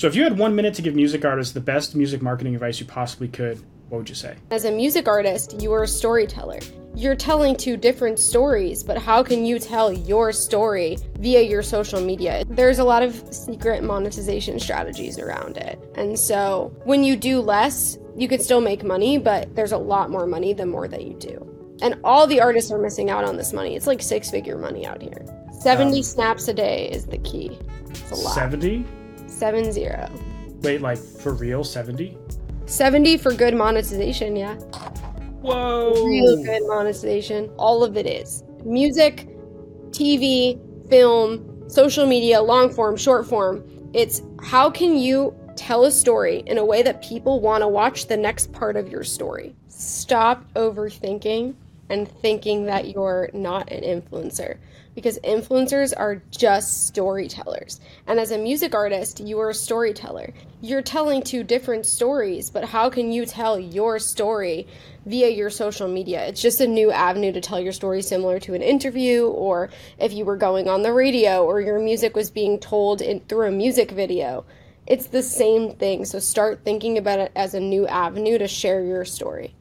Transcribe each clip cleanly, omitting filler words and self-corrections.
So if you had 1 minute to give music artists the best music marketing advice you possibly could, what would you say? As a music artist, you are a storyteller. You're telling two different stories, but how can you tell your story via your social media? There's a lot of secret monetization strategies around it. And so when you do less, you could still make money, but there's a lot more money the more that you do. And all the artists are missing out on this money. It's like 6-figure money out here. 70 snaps a day is the key. It's a lot. 70? 70. Wait, like for real, 70? 70 for good monetization, yeah. Whoa! Real good monetization. All of it is. Music, TV, film, social media, long form, short form. It's how can you tell a story in a way that people want to watch the next part of your story. Stop overthinking and thinking that you're not an influencer, because influencers are just storytellers. And as a music artist, you are a storyteller. You're telling two different stories, but how can you tell your story via your social media? It's just a new avenue to tell your story, similar to an interview, or if you were going on the radio, or your music was being told through a music video. It's the same thing. So start thinking about it as a new avenue to share your story.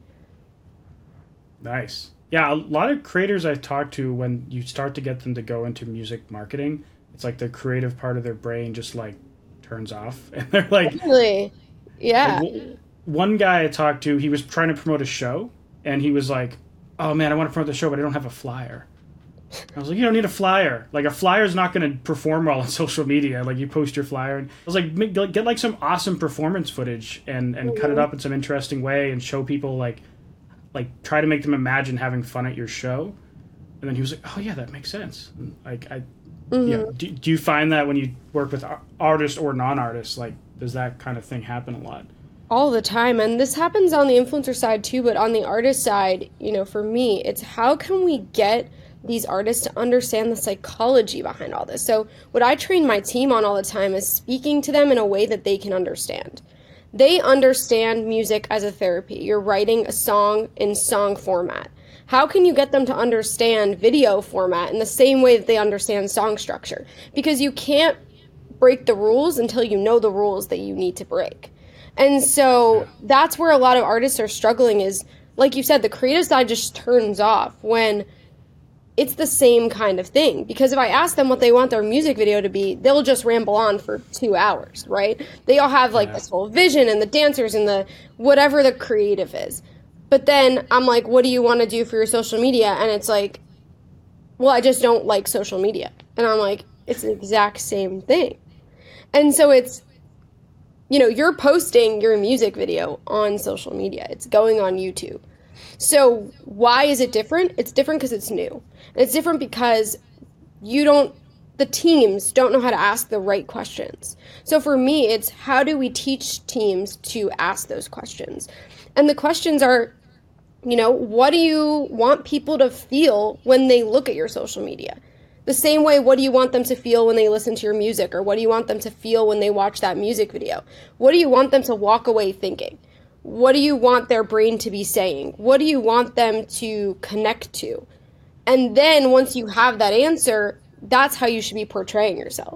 Nice. Yeah, a lot of creators I talk to, when you start to get them to go into music marketing, it's like the creative part of their brain just like turns off. And they're like, really? Yeah. Like, one guy I talked to, he was trying to promote a show, and he was like, oh man, I want to promote the show, but I don't have a flyer. I was like, you don't need a flyer. Like, a flyer is not going to perform well on social media. Like, you post your flyer. And I was like, get like some awesome performance footage and cut it up in some interesting way and show people, like try to make them imagine having fun at your show. And then he was like, oh yeah, that makes sense. And yeah. Do you find that when you work with artists or non-artists, like, does that kind of thing happen a lot? All the time. And this happens on the influencer side too, but on the artist side, for me, it's how can we get these artists to understand the psychology behind all this? So what I train my team on all the time is speaking to them in a way that they can understand. They understand music as a therapy. You're writing a song in song format. How can you get them to understand video format in the same way that they understand song structure? Because you can't break the rules until you know the rules that you need to break. And so that's where a lot of artists are struggling is, like you said, the creative side just turns off when it's the same kind of thing. Because if I ask them what they want their music video to be, they'll just ramble on for 2 hours, right? They all have this whole vision and the dancers and the whatever the creative is. But then I'm like, what do you want to do for your social media? And it's like, well, I just don't like social media. And I'm like, it's the exact same thing. And so it's, you're posting your music video on social media. It's going on YouTube. So why is it different? It's different because it's new. And it's different because the teams don't know how to ask the right questions. So for me, it's how do we teach teams to ask those questions? And the questions are, what do you want people to feel when they look at your social media? The same way, what do you want them to feel when they listen to your music? Or what do you want them to feel when they watch that music video? What do you want them to walk away thinking? What do you want their brain to be saying? What do you want them to connect to? And then once you have that answer, that's how you should be portraying yourself.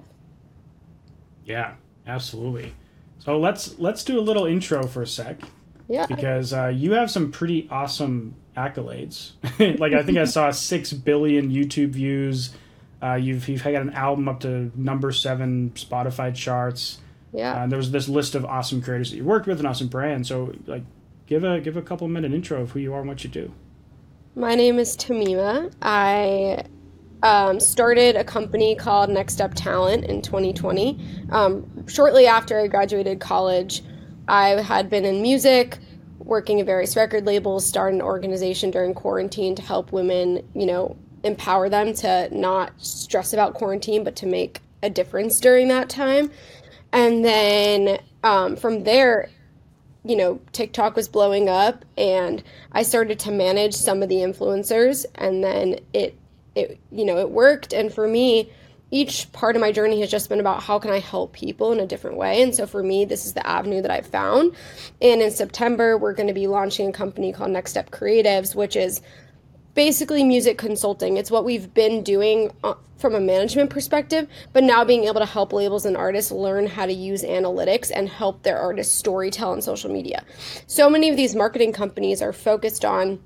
Yeah, absolutely. So let's do a little intro for a sec. Yeah. Because you have some pretty awesome accolades. Like, I think I saw 6 billion YouTube views. You've got an album up to number 7 Spotify charts. Yeah. There was this list of awesome creators that you worked with, an awesome brand. So, give a couple minute intro of who you are and what you do. My name is Tamima. I started a company called Next Step Talent in 2020. Shortly after I graduated college, I had been in music, working at various record labels, started an organization during quarantine to help women, empower them to not stress about quarantine, but to make a difference during that time. And then from there, TikTok was blowing up, and I started to manage some of the influencers, and then it worked. And for me, each part of my journey has just been about how can I help people in a different way. And so for me, this is the avenue that I've found. And in September, we're going to be launching a company called Next Step Creatives, which is basically music consulting. It's what we've been doing from a management perspective, but now being able to help labels and artists learn how to use analytics and help their artists storytell on social media. So many of these marketing companies are focused on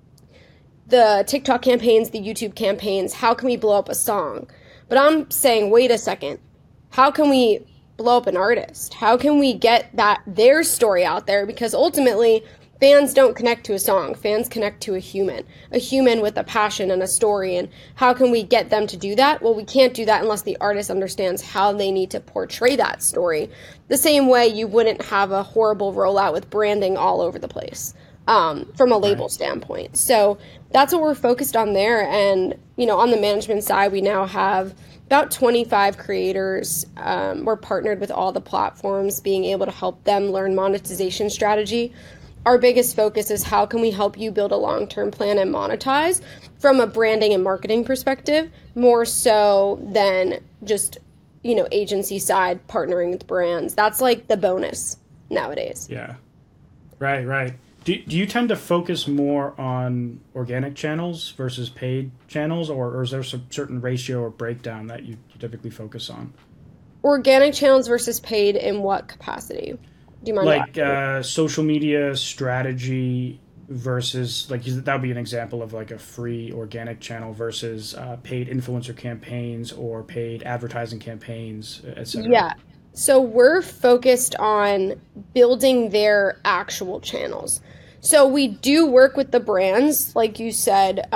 the TikTok campaigns, the YouTube campaigns. How can we blow up a song? But I'm saying, wait a second. How can we blow up an artist? How can we get their story out there? Because ultimately, fans don't connect to a song. Fans connect to a human with a passion and a story. And how can we get them to do that? Well, we can't do that unless the artist understands how they need to portray that story. The same way you wouldn't have a horrible rollout with branding all over the place from a label standpoint. So that's what we're focused on there. And, on the management side, we now have about 25 creators. We're partnered with all the platforms, being able to help them learn monetization strategy. Our biggest focus is how can we help you build a long-term plan and monetize from a branding and marketing perspective, more so than just, agency side partnering with brands. That's like the bonus nowadays. Yeah. Right. Do you tend to focus more on organic channels versus paid channels, or is there some certain ratio or breakdown that you typically focus on? Organic channels versus paid in what capacity? Do you mind? Like social media strategy versus, like, that would be an example of like a free organic channel versus paid influencer campaigns or paid advertising campaigns, etc. Yeah. So we're focused on building their actual channels. So we do work with the brands, like you said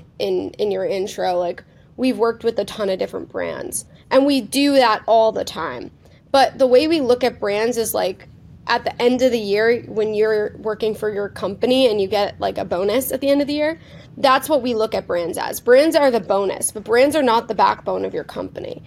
in your intro. Like, we've worked with a ton of different brands, and we do that all the time. But the way we look at brands is like, at the end of the year, when you're working for your company and you get like a bonus at the end of the year, that's what we look at brands as. Brands are the bonus, but brands are not the backbone of your company.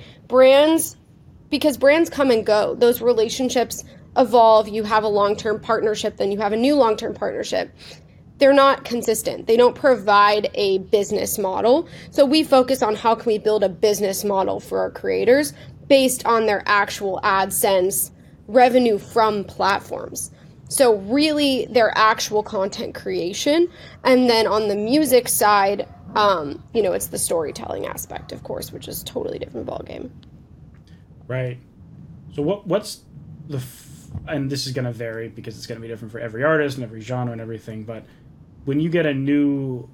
Because brands come and go. Those relationships evolve. You have a long-term partnership, then you have a new long-term partnership. They're not consistent. They don't provide a business model. So we focus on how can we build a business model for our creators based on their actual AdSense revenue from platforms. So really their actual content creation. And then on the music side, it's the storytelling aspect, of course, which is a totally different ballgame. Right. So what's and this is going to vary because it's going to be different for every artist and every genre and everything, but when you get a new,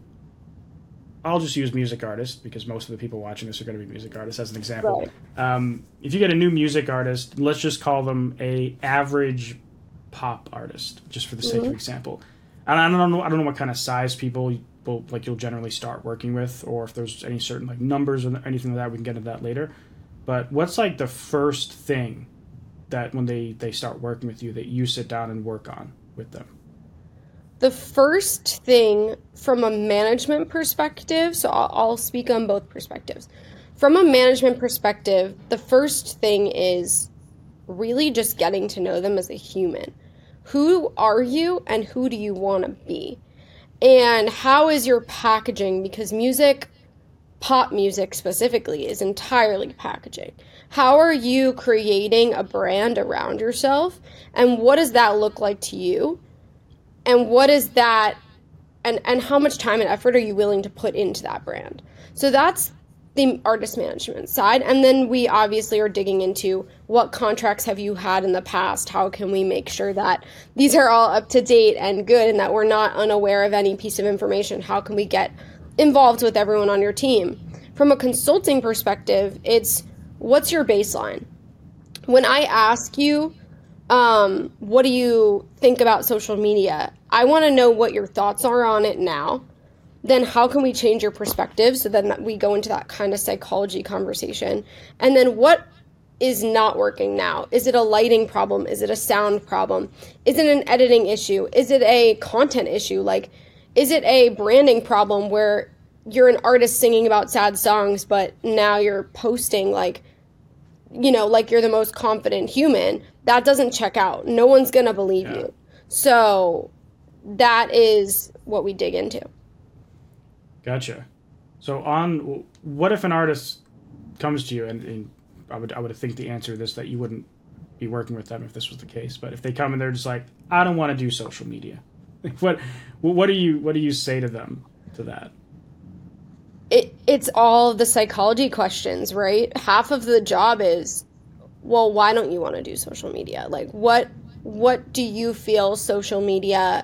I'll just use music artist because most of the people watching this are going to be music artists as an example. Right. If you get a new music artist, let's just call them a average pop artist, just for the sake of example. And I don't know what kind of size people you'll generally start working with, or if there's any certain like numbers or anything like that. We can get into that later. But what's like the first thing that when they start working with you that you sit down and work on with them? The first thing from a management perspective, so I'll speak on both perspectives. From a management perspective, the first thing is really just getting to know them as a human. Who are you and who do you want to be? And how is your packaging? Because pop music specifically, is entirely packaging. How are you creating a brand around yourself? And what does that look like to you? And what is that, and how much time and effort are you willing to put into that brand? So that's the artist management side. And then we obviously are digging into what contracts have you had in the past? How can we make sure that these are all up to date and good and that we're not unaware of any piece of information? How can we get involved with everyone on your team? From a consulting perspective, it's what's your baseline? When I ask you, what do you think about social media? I want to know what your thoughts are on it now. Then how can we change your perspective? So then we go into that kind of psychology conversation. And then what is not working now? Is it a lighting problem? Is it a sound problem? Is it an editing issue? Is it a content issue? Like, is it a branding problem where you're an artist singing about sad songs, but now you're posting like you're the most confident human? That doesn't check out. No one's going to believe you. So that is what we dig into. Gotcha. So what if an artist comes to you and I would think the answer to this that you wouldn't be working with them if this was the case, but if they come and they're just like, I don't want to do social media. What do you say to them to that? it's all the psychology questions, right? Half of the job is, well, why don't you want to do social media? Like, what do you feel social media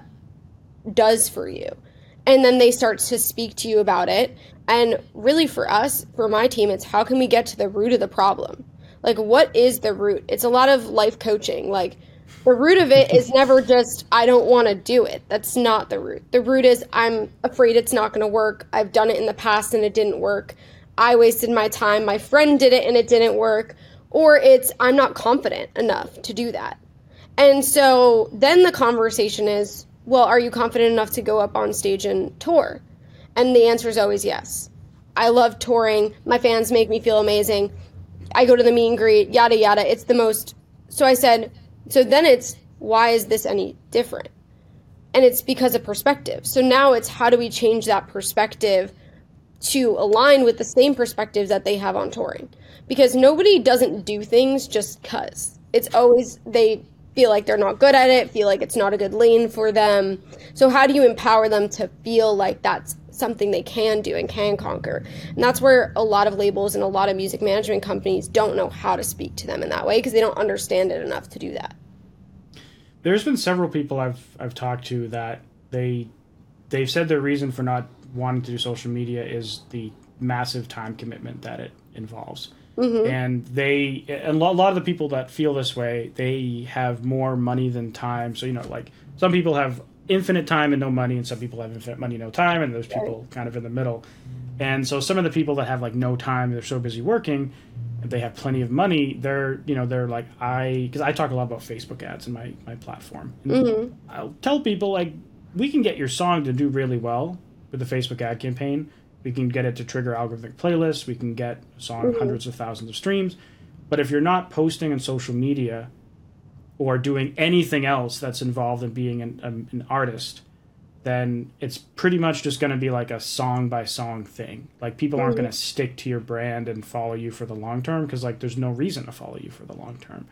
does for you? And then they start to speak to you about it. And really, for us, for my team, it's how can we get to the root of the problem? Like, what is the root? It's a lot of life coaching. Like, the root of it is never just, I don't want to do it. That's not the root. The root is, I'm afraid it's not going to work. I've done it in the past and it didn't work. I wasted my time. My friend did it and it didn't work. Or it's, I'm not confident enough to do that. And so then the conversation is, well, are you confident enough to go up on stage and tour? And the answer is always yes. I love touring. My fans make me feel amazing. I go to the meet and greet, yada, yada. It's the most. So I said, so then it's, why is this any different? And it's because of perspective. So now it's, how do we change that perspective to align with the same perspectives that they have on touring? Because nobody doesn't do things just because. It's always, they feel like they're not good at it, feel like it's not a good lane for them. So how do you empower them to feel like that's something they can do and can conquer? And that's where a lot of labels and a lot of music management companies don't know how to speak to them in that way because they don't understand it enough to do that. There's been several people I've talked to that they've said their reason for not wanting to do social media is the massive time commitment that it involves. Mm-hmm. And a lot of the people that feel this way, they have more money than time. So, like some people have infinite time and no money, and some people have infinite money, no time, and there's people kind of in the middle. And so some of the people that have like no time, they're so busy working, and they have plenty of money, they're like, because I talk a lot about Facebook ads in my platform. Mm-hmm. I'll tell people, like, we can get your song to do really well with the Facebook ad campaign. We can get it to trigger algorithmic playlists. We can get a song hundreds of thousands of streams. But if you're not posting on social media or doing anything else that's involved in being an artist, then it's pretty much just going to be like a song-by-song thing. Like, people aren't going to stick to your brand and follow you for the long term because, like, there's no reason to follow you for the long term.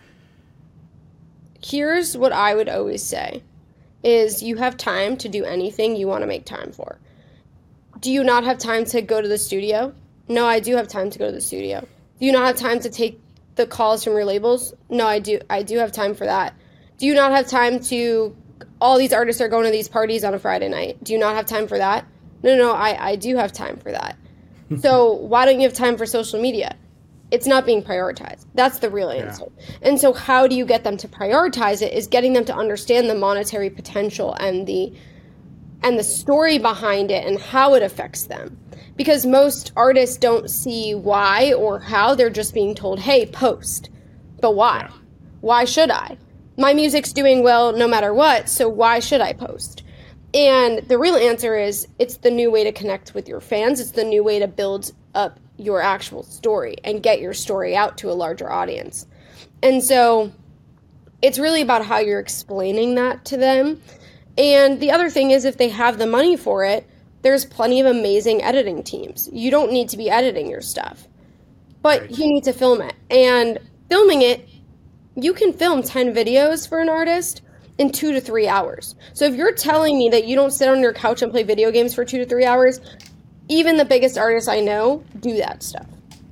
Here's what I would always say is you have time to do anything you want to make time for. Do you not have time to go to the studio? No, I do have time to go to the studio. Do you not have time to take the calls from your labels? No, I do. I do have time for that. Do you not have time to, all these artists are going to these parties on a Friday night. Do you not have time for that? No, I do have time for that. So why don't you have time for social media? It's not being prioritized. That's the real answer. Yeah. And so how do you get them to prioritize it is getting them to understand the monetary potential and the story behind it and how it affects them. Because most artists don't see why or how, they're just being told, hey, post. But why? Yeah. Why should I? My music's doing well no matter what, so why should I post? And the real answer is, it's the new way to connect with your fans. It's the new way to build up your actual story and get your story out to a larger audience. And so it's really about how you're explaining that to them. And the other thing is, if they have the money for it, there's plenty of amazing editing teams. You don't need to be editing your stuff, but right. You need to film it. And filming it, you can film 10 videos for an artist in 2 to 3 hours. So if you're telling me that you don't sit on your couch and play video games for 2 to 3 hours, even the biggest artists I know do that stuff.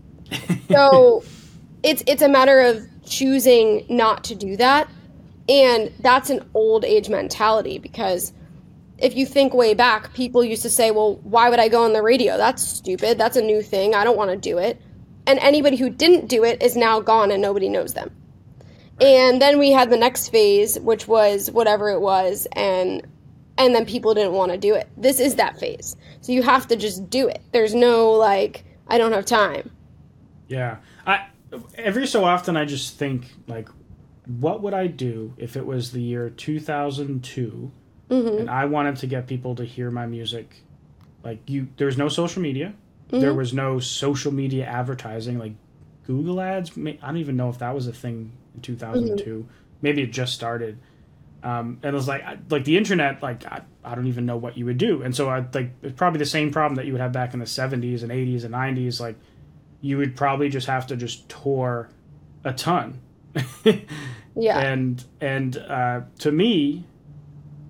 So it's a matter of choosing not to do that. And that's an old age mentality, because if you think way back, people used to say, well, why would I go on the radio? That's stupid. That's a new thing. I don't want to do it. And anybody who didn't do it is now gone and nobody knows them. And then we had the next phase, which was whatever it was, and then people didn't want to do it. This is that phase. So you have to just do it. There's no, like, I don't have time. Yeah. Every so often I just think, like, what would I do if it was the year 2002 and I wanted to get people to hear my music? Like, there's no social media. There was no social media advertising, like Google ads. I don't even know if that was a thing in 2002. Maybe it just started. And it was like the internet, like, I don't even know what you would do. And so it's probably the same problem that you would have back in the 70s and 80s and 90s. Like, you would probably just have to just tour a ton. Yeah. And to me,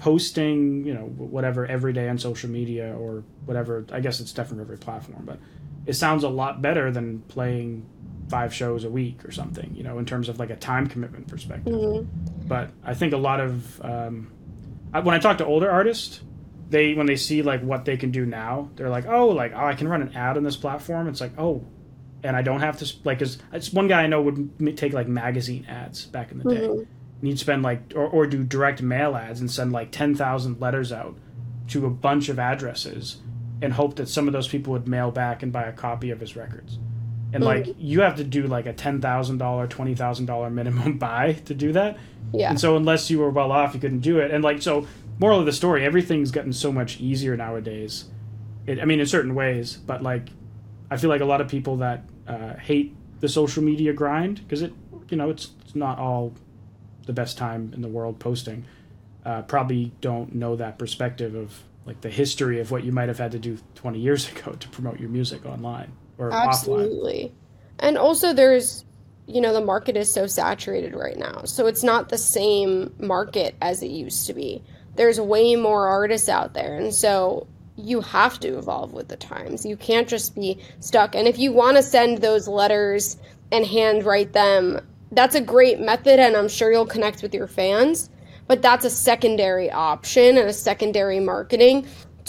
posting, whatever every day on social media or whatever, I guess it's different for every platform, but it sounds a lot better than playing 5 shows a week or something, you know, in terms of like a time commitment perspective. But I think a lot of when I talk to older artists, when they see like what they can do now, they're like, oh, I can run an ad on this platform. It's like, oh, and I don't have to like, because it's one guy I know would take like magazine ads back in the day. And he'd spend like or do direct mail ads and send like 10,000 letters out to a bunch of addresses and hope that some of those people would mail back and buy a copy of his records. And like you have to do like a $10,000, $20,000 minimum buy to do that. Yeah. And so unless you were well off, you couldn't do it. And like, so moral of the story, everything's gotten so much easier nowadays. I mean, in certain ways, but like, I feel like a lot of people that hate the social media grind, because it's not all the best time in the world posting, probably don't know that perspective of like the history of what you might have had to do 20 years ago to promote your music online or Absolutely. Offline. And also there's, the market is so saturated right now. So it's not the same market as it used to be. There's way more artists out there. And so you have to evolve with the times. You can't just be stuck. And if you want to send those letters and handwrite them, that's a great method, and I'm sure you'll connect with your fans. But that's a secondary option and a secondary marketing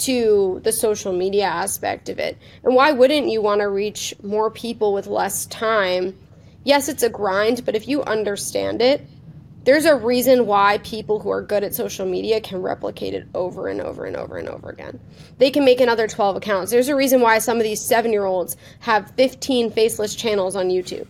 to the social media aspect of it. And why wouldn't you want to reach more people with less time? Yes, it's a grind, but if you understand it, there's a reason why people who are good at social media can replicate it over and over and over and over again. They can make another 12 accounts. There's a reason why some of these 7-year-olds have 15 faceless channels on YouTube.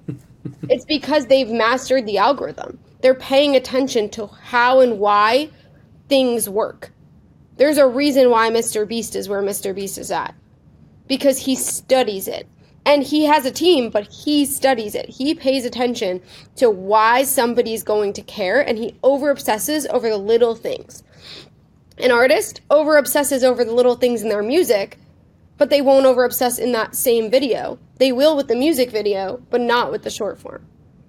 It's because they've mastered the algorithm. They're paying attention to how and why things work. There's a reason why Mr. Beast is where Mr. Beast is at. Because he studies it. And he has a team, but he studies it. He pays attention to why somebody's going to care, and he over-obsesses over the little things. An artist over-obsesses over the little things in their music, but they won't over-obsess in that same video. They will with the music video, but not with the short form.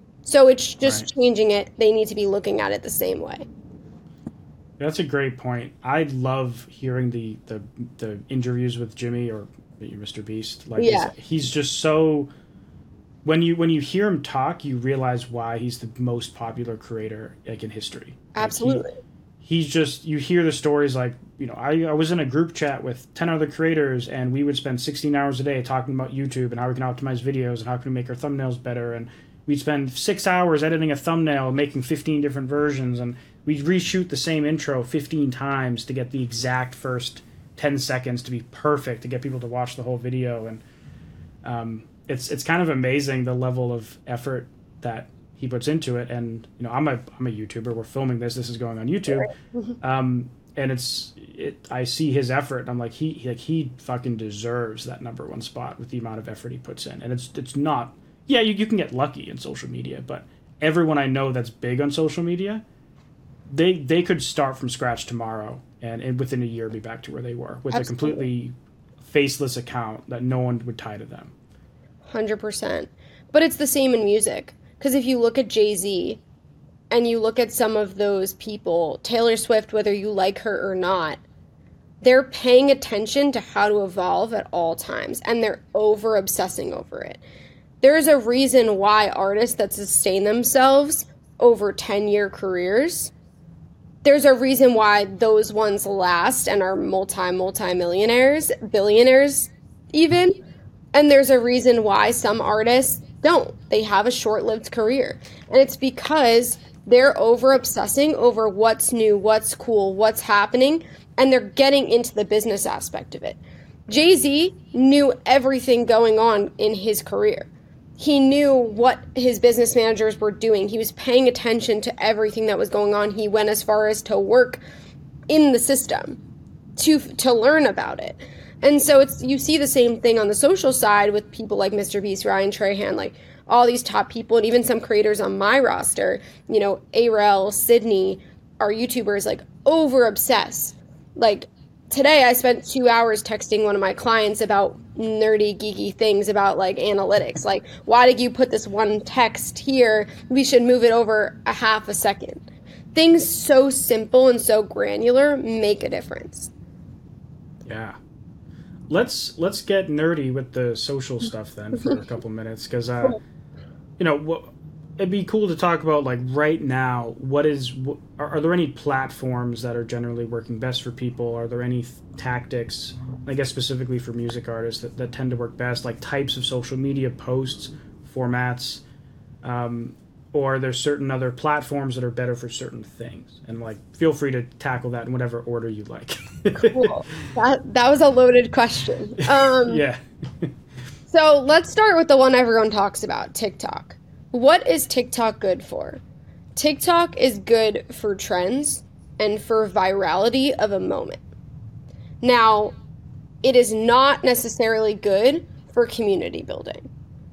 So it's just changing it. They need to be looking at it the same way. That's a great point. I love hearing the interviews with Jimmy or Mr. Beast. Like he's just so. When you hear him talk, you realize why he's the most popular creator like in history. Absolutely. He's just, you hear the stories like, I was in a group chat with 10 other creators, and we would spend 16 hours a day talking about YouTube and how we can optimize videos and how can we make our thumbnails better, and we'd spend 6 hours editing a thumbnail, making 15 different versions, and we'd reshoot the same intro 15 times to get the exact first 10 seconds to be perfect to get people to watch the whole video. And it's kind of amazing the level of effort that he puts into it. And I'm a YouTuber. We're filming this is going on YouTube. And I see his effort, and I'm like, he fucking deserves that #1 spot with the amount of effort he puts in. And it's not, you can get lucky in social media, but everyone I know that's big on social media, they could start from scratch tomorrow and within a year be back to where they were with Absolutely. a completely faceless account that no one would tie to them. 100%. But it's the same in music. Because if you look at Jay-Z and you look at some of those people, Taylor Swift, whether you like her or not, they're paying attention to how to evolve at all times, and they're over-obsessing over it. There's a reason why artists that sustain themselves over 10-year careers, there's a reason why those ones last and are multi-millionaires, billionaires even, and there's a reason why some artists don't. They have a short-lived career. And it's because they're over-obsessing over what's new, what's cool, what's happening, and they're getting into the business aspect of it. Jay-Z knew everything going on in his career. He knew what his business managers were doing. He was paying attention to everything that was going on. He went as far as to work in the system to learn about it. And so you see the same thing on the social side with people like Mr. Beast, Ryan Trahan, like all these top people, and even some creators on my roster, Arel, Sydney, are YouTubers, like over-obsess. Like today I spent 2 hours texting one of my clients about nerdy, geeky things about like analytics. Like, why did you put this one text here? We should move it over a half a second. Things so simple and so granular make a difference. Yeah. let's get nerdy with the social stuff then for a couple minutes, because it'd be cool to talk about, like, right now, are there any platforms that are generally working best for people? Are there any tactics, I guess specifically for music artists, that tend to work best, like types of social media posts, formats, or are there certain other platforms that are better for certain things? And, like, feel free to tackle that in whatever order you like. Cool. That was a loaded question. Yeah. So let's start with the one everyone talks about, TikTok. What is TikTok good for? TikTok is good for trends and for virality of a moment. Now, it is not necessarily good for community building.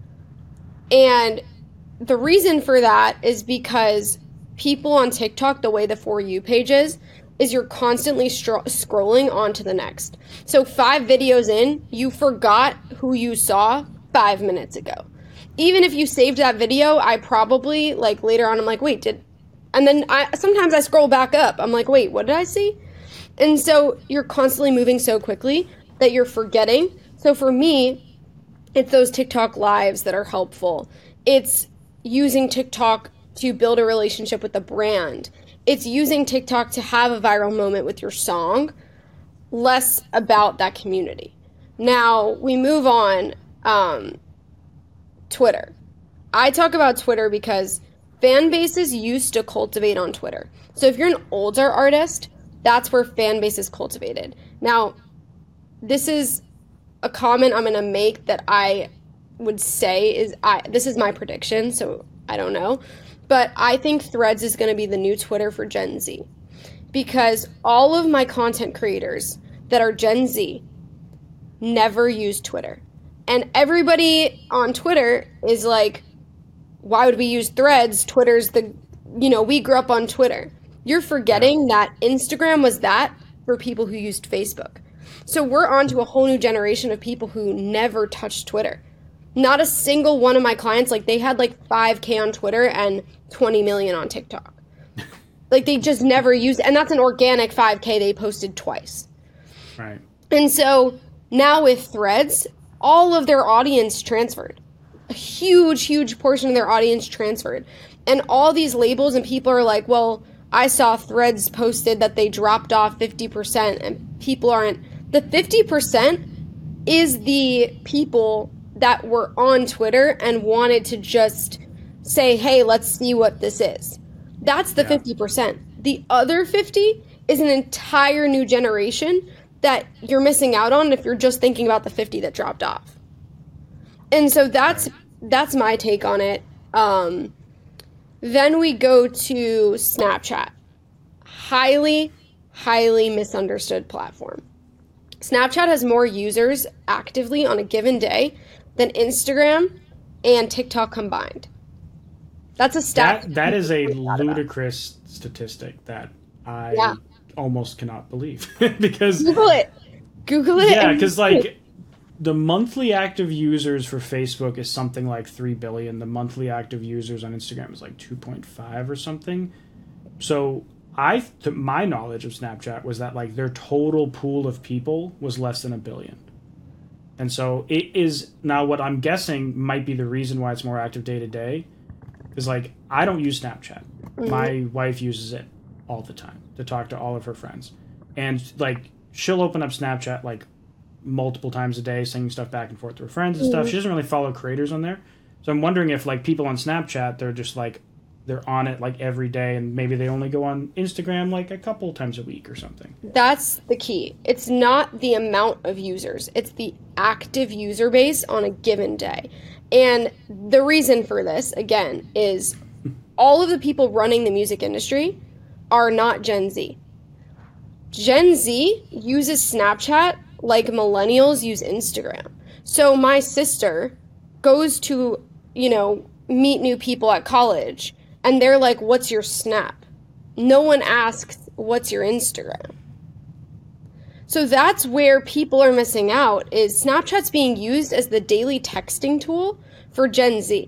And the reason for that is because people on TikTok, the way the For You page is you're constantly scrolling on to the next. So 5 videos in, you forgot who you saw 5 minutes ago. Even if you saved that video, I probably, like, later on, I'm like, wait, and then sometimes I scroll back up. I'm like, wait, what did I see? And so you're constantly moving so quickly that you're forgetting. So for me, it's those TikTok lives that are helpful. It's using TikTok to build a relationship with the brand. It's using TikTok to have a viral moment with your song, less about that community. Now, we move on. Twitter. I talk about Twitter because fan bases used to cultivate on Twitter. So if you're an older artist, that's where fan base is cultivated. Now, this is a comment I'm going to make that I would say this is my prediction, so I don't know. But I think Threads is going to be the new Twitter for Gen Z. Because all of my content creators that are Gen Z never use Twitter. And everybody on Twitter is like, why would we use Threads? Twitter's we grew up on Twitter. You're forgetting that Instagram was that for people who used Facebook. So we're on to a whole new generation of people who never touched Twitter. Not a single one of my clients, like, they had like 5K on Twitter and 20 million on TikTok. Like, they just never used it. And that's an organic 5K they posted twice. Right. And so now with Threads, all of their audience transferred. A huge, huge portion of their audience transferred. And all these labels and people are like, well, I saw Threads posted that they dropped off 50%, and people aren't. The 50% is the people that were on Twitter and wanted to just say, hey, let's see what this is. That's the 50%. The other 50 is an entire new generation that you're missing out on if you're just thinking about the 50 that dropped off. And so that's my take on it. Then we go to Snapchat. Highly, highly misunderstood platform. Snapchat has more users actively on a given day than Instagram and TikTok combined. That's a stat. That is a ludicrous statistic that I almost cannot believe. Because Google it. Yeah, because, like, the monthly active users for Facebook is something like 3 billion. The monthly active users on Instagram is like 2.5 or something. So my knowledge of Snapchat was that, like, their total pool of people was less than 1 billion. And so it is now, what I'm guessing might be the reason why it's more active day to day is, like, I don't use Snapchat. Mm-hmm. My wife uses it all the time to talk to all of her friends. And, like, she'll open up Snapchat, like, multiple times a day, sending stuff back and forth to her friends and stuff. She doesn't really follow creators on there. So I'm wondering if, like, people on Snapchat, they're just, like, they're on it, like, every day, and maybe they only go on Instagram, like, a couple times a week or something. That's the key. It's not the amount of users. It's the active user base on a given day. And the reason for this, again, is all of the people running the music industry are not Gen Z. Gen Z uses Snapchat like millennials use Instagram. So my sister goes to, meet new people at college, and they're like, what's your Snap? No one asks, what's your Instagram? So that's where people are missing out, is Snapchat's being used as the daily texting tool for Gen Z.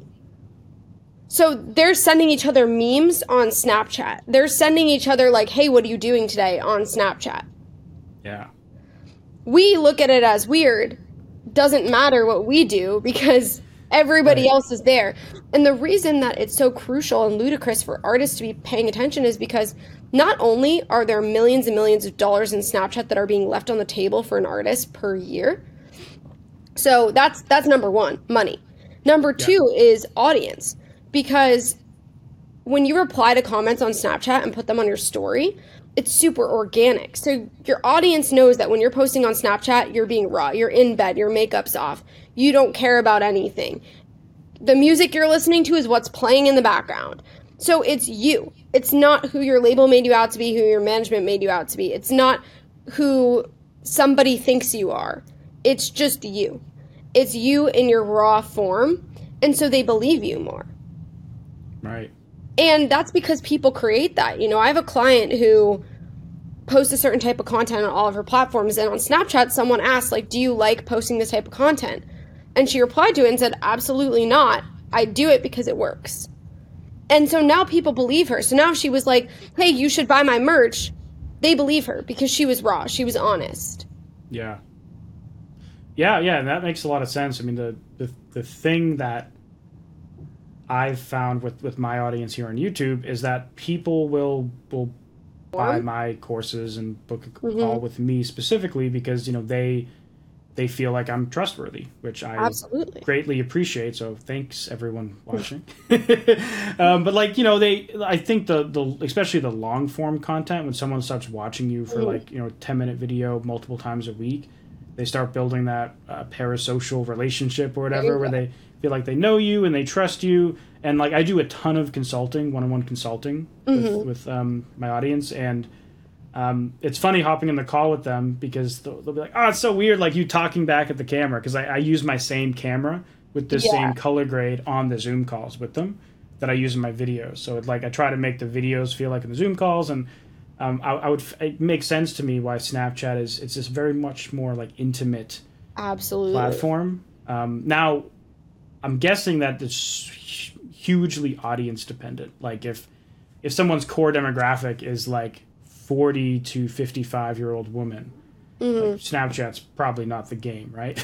So they're sending each other memes on Snapchat. They're sending each other, like, hey, what are you doing today on Snapchat? Yeah. we look at it as weird. Doesn't matter what we do because everybody else is there. And the reason that it's so crucial and ludicrous for artists to be paying attention is because not only are there millions and millions of dollars in Snapchat that are being left on the table for an artist per year. So that's number one, money. Number two is audience. Because when you reply to comments on Snapchat and put them on your story, it's super organic. So your audience knows that when you're posting on Snapchat, you're being raw. You're in bed. Your makeup's off. You don't care about anything. The music you're listening to is what's playing in the background. So it's you. It's not who your label made you out to be, who your management made you out to be. It's not who somebody thinks you are. It's just you. It's you in your raw form. And so they believe you more. Right. And that's because people create that. You know, I have a client who posts a certain type of content on all of her platforms. And on Snapchat, someone asked, like, do you like posting this type of content? And she replied to it and said, absolutely not. I do it because it works. And so now people believe her. So now if she was like, hey, you should buy my merch, they believe her because she was raw. She was honest. Yeah. Yeah, and that makes a lot of sense. I mean, the thing that I've found with my audience here on YouTube is that people will buy my courses and book a call with me specifically because, you know, they feel like I'm trustworthy, which I absolutely greatly appreciate. So thanks everyone watching. But like, you know, I think the especially the long form content, when someone starts watching you for like, you know, 10-minute video multiple times a week, they start building that parasocial relationship or whatever, where they feel like they know you and they trust you. And like I do a ton of consulting, one-on-one consulting with my audience, and it's funny hopping in the call with them because they'll be like, oh, it's so weird, like you talking back at the camera, because I use my same camera with the same color grade on the Zoom calls with them that I use in my videos. So I try to make the videos feel like in the Zoom calls, and it makes sense to me why Snapchat it's just very much more like intimate platform. Now, I'm guessing that it's hugely audience dependent. Like if someone's core demographic is like 40 to 55-year-old woman, like Snapchat's probably not the game, right?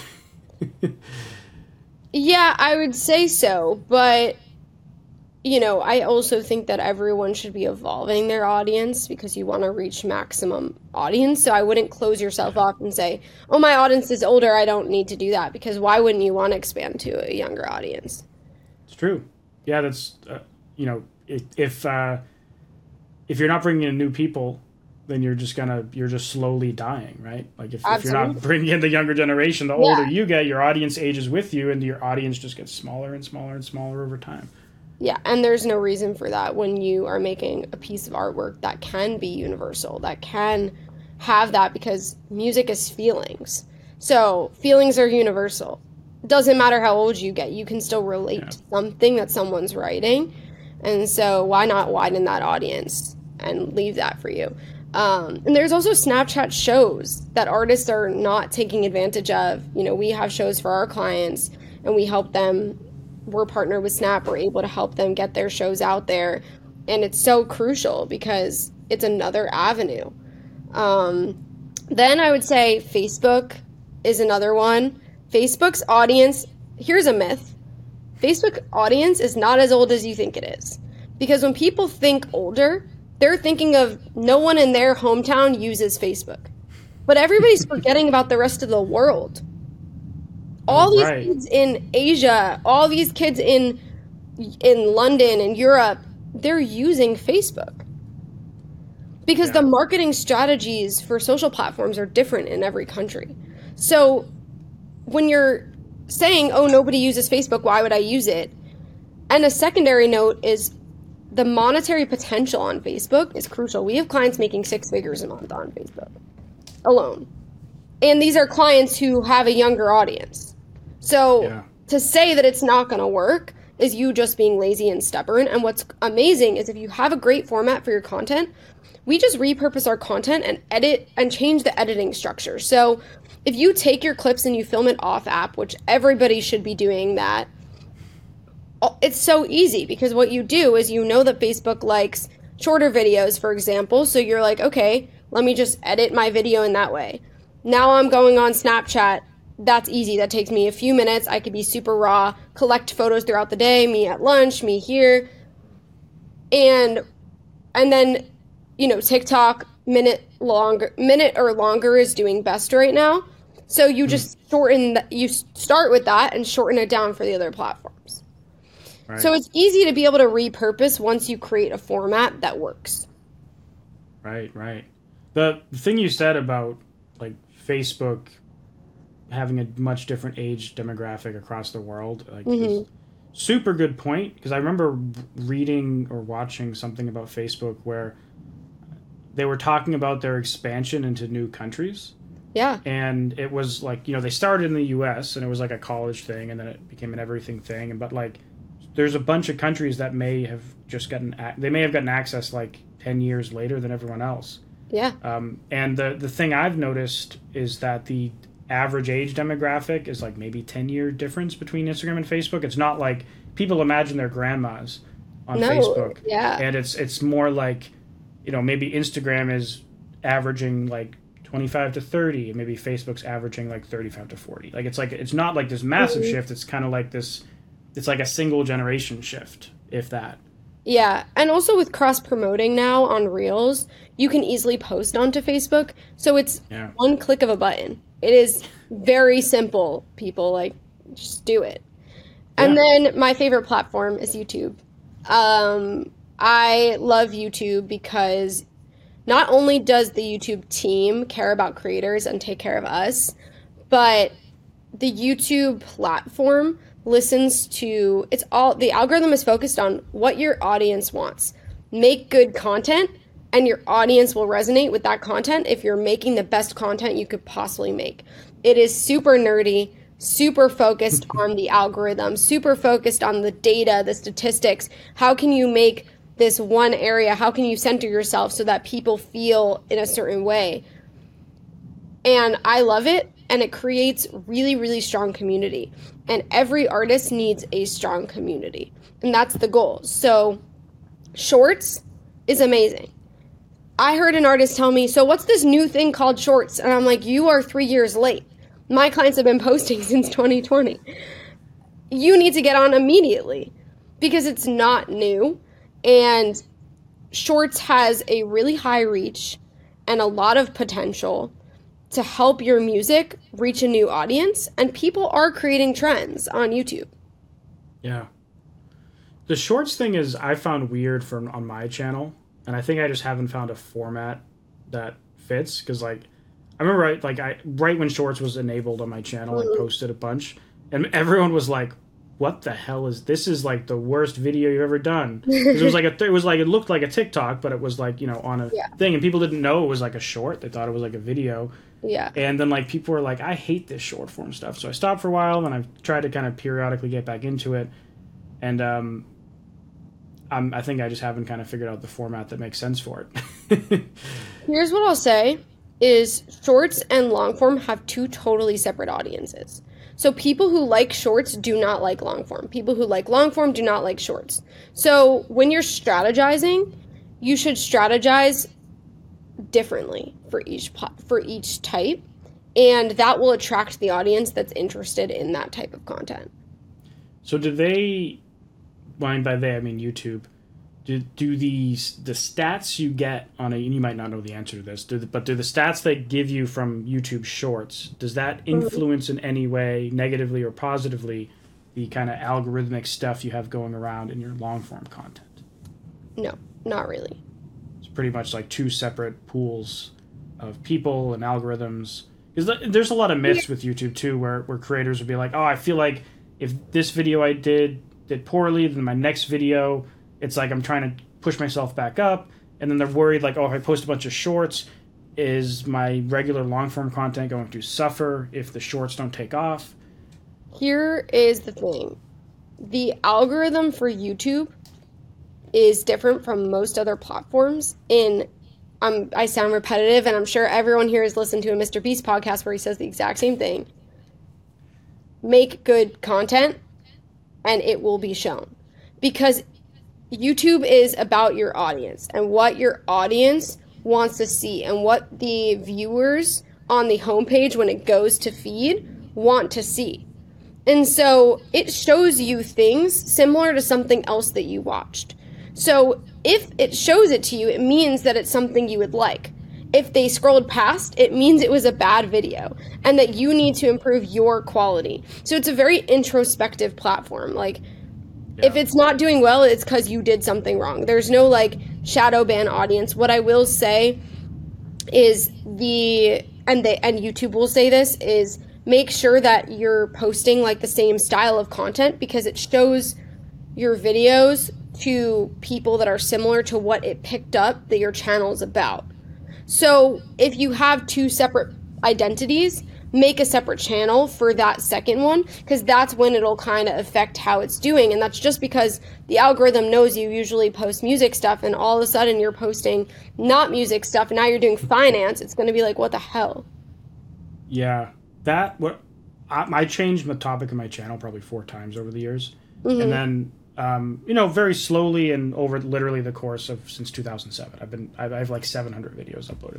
Yeah, I would say so, but you know, I also think that everyone should be evolving their audience because you want to reach maximum audience. So I wouldn't close yourself off and say, oh, my audience is older, I don't need to do that, because why wouldn't you want to expand to a younger audience? It's true. Yeah, that's you know, if you're not bringing in new people, then you're just slowly dying, right? Like if you're not bringing in the younger generation, the older you get, your audience ages with you, and your audience just gets smaller and smaller and smaller over time. Yeah, and there's no reason for that when you are making a piece of artwork that can be universal, that can have that, because music is feelings. So feelings are universal. Doesn't matter how old you get, you can still relate to something that someone's writing. And so why not widen that audience and leave that for you? And there's also Snapchat shows that artists are not taking advantage of. You know, we have shows for our clients and we help them. We're partnered with Snap. We're able to help them get their shows out there. And it's so crucial because it's another avenue. Then I would say Facebook is another one. Facebook's audience, here's a myth. Facebook audience is not as old as you think it is. Because when people think older, they're thinking of no one in their hometown uses Facebook. But everybody's forgetting about the rest of the world. All these kids in Asia, all these kids in London and Europe, they're using Facebook. Because the marketing strategies for social platforms are different in every country. So when you're saying, oh, nobody uses Facebook, why would I use it? And a secondary note is the monetary potential on Facebook is crucial. We have clients making 6 figures a month on Facebook alone. And these are clients who have a younger audience. So to say that it's not going to work is you just being lazy and stubborn. And what's amazing is if you have a great format for your content, we just repurpose our content and edit and change the editing structure. So if you take your clips and you film it off app, which everybody should be doing that, it's so easy because what you do is you know that Facebook likes shorter videos, for example. So you're like, okay, let me just edit my video in that way. Now I'm going on Snapchat. That's easy. That takes me a few minutes. I could be super raw, collect photos throughout the day, me at lunch, me here. And then, TikTok minute or longer is doing best right now. So you just you start with that and shorten it down for the other platforms. Right. So it's easy to be able to repurpose once you create a format that works. Right. The thing you said about like Facebook having a much different age demographic across the world, like, is super good point, because I remember reading or watching something about Facebook where they were talking about their expansion into new countries. Yeah. And it was like, they started in the US and it was like a college thing, and then it became an everything thing. But like, there's a bunch of countries that may have just gotten access like 10 years later than everyone else. Yeah. And the thing I've noticed is that the average age demographic is like maybe 10-year difference between Instagram and Facebook. It's not like people imagine their grandmas on Facebook. Yeah. And it's more like, maybe Instagram is averaging like 25 to 30, and maybe Facebook's averaging like 35 to 40. Like it's not like this massive shift. It's kind of like this, it's like a single generation shift, if that. Yeah, and also with cross-promoting now on Reels, you can easily post onto Facebook. So it's one click of a button. It is very simple, people. Like, just do it. Yeah. And then my favorite platform is YouTube. I love YouTube because not only does the YouTube team care about creators and take care of us, but the YouTube platform listens to, the algorithm is focused on what your audience wants. Make good content, and your audience will resonate with that content if you're making the best content you could possibly make. It is super nerdy, super focused on the algorithm, super focused on the data, the statistics. How can you make this one area, how can you center yourself so that people feel in a certain way? And I love it, and it creates really, really strong community. And every artist needs a strong community, and that's the goal. So Shorts is amazing. I heard an artist tell me, so what's this new thing called Shorts? And I'm like, you are 3 years late. My clients have been posting since 2020. You need to get on immediately because it's not new. And Shorts has a really high reach and a lot of potential to help your music reach a new audience. And people are creating trends on YouTube. Yeah. The Shorts thing is I found weird on my channel. And I think I just haven't found a format that fits, because like I remember right when Shorts was enabled on my channel, I posted a bunch, and everyone was like, "What the hell is this? Is like the worst video you've ever done." 'Cause it looked like a TikTok, but it was like on a thing, and people didn't know it was like a short. They thought it was like a video. Yeah. And then like people were like, "I hate this short form stuff," so I stopped for a while, and I've tried to kind of periodically get back into it, and I think I just haven't kind of figured out the format that makes sense for it. Here's what I'll say is Shorts and long form have two totally separate audiences. So people who like Shorts do not like long form. People who like long form do not like Shorts. So when you're strategizing, you should strategize differently for each type, and that will attract the audience that's interested in that type of content. So do they, by they I mean YouTube, do the stats you get on and you might not know the answer to this, but do the stats they give you from YouTube Shorts, does that influence in any way, negatively or positively, the kind of algorithmic stuff you have going around in your long form content? No, not really. It's pretty much like two separate pools of people and algorithms. Because there's a lot of myths with YouTube too, where creators would be like, "Oh, I feel like if this video I did poorly, then my next video, it's like I'm trying to push myself back up." And then they're worried like, "Oh, if I post a bunch of shorts, is my regular long form content going to suffer if the shorts don't take off?" Here is the thing. The algorithm for YouTube is different from most other platforms I sound repetitive, and I'm sure everyone here has listened to a Mr. Beast podcast where he says the exact same thing. Make good content, and it will be shown. Because YouTube is about your audience and what your audience wants to see and what the viewers on the homepage when it goes to feed want to see. And so it shows you things similar to something else that you watched. So if it shows it to you, it means that it's something you would like. If they scrolled past, it means it was a bad video and that you need to improve your quality. So it's a very introspective platform. Like, if it's not doing well, it's because you did something wrong. There's no like shadow ban audience. What I will say is and YouTube will say this, is make sure that you're posting like the same style of content, because it shows your videos to people that are similar to what it picked up that your channel's about. So if you have two separate identities, make a separate channel for that second one, because that's when it'll kind of affect how it's doing. And that's just because the algorithm knows you usually post music stuff, and all of a sudden you're posting not music stuff, and now you're doing finance. It's going to be like, what the hell? Yeah, I changed the topic of my channel probably 4 times over the years. And then very slowly and over literally the course of since 2007, I have like 700 videos uploaded.